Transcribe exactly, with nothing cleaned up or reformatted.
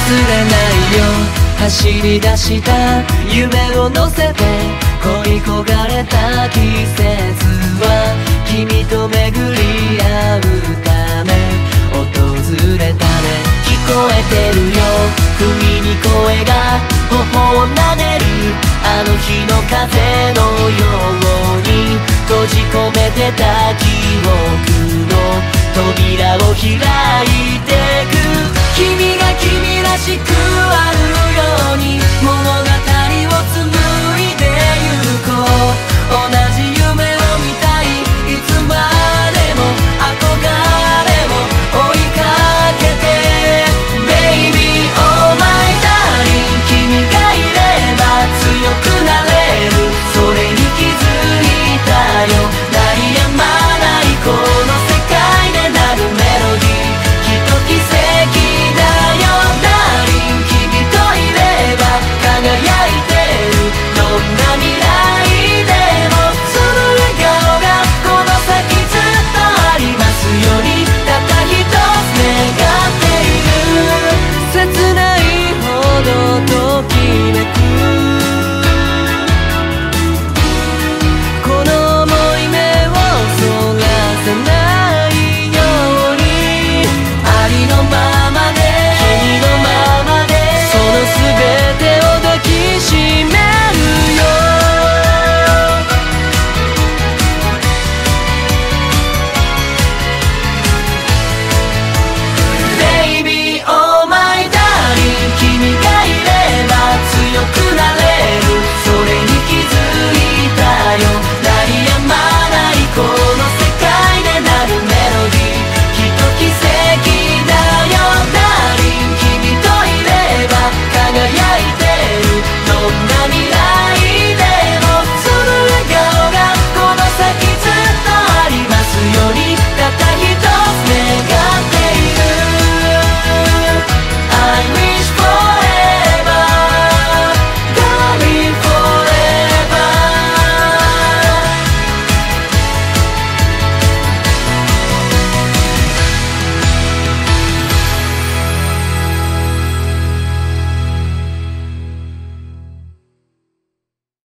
れないよ走り出した夢を乗せて恋焦がれた季節は君と巡り合うため訪れたね。聞こえてるよ不意に声が頬を撫でるあの日の風のように閉じ込めてた記憶の扉を開いて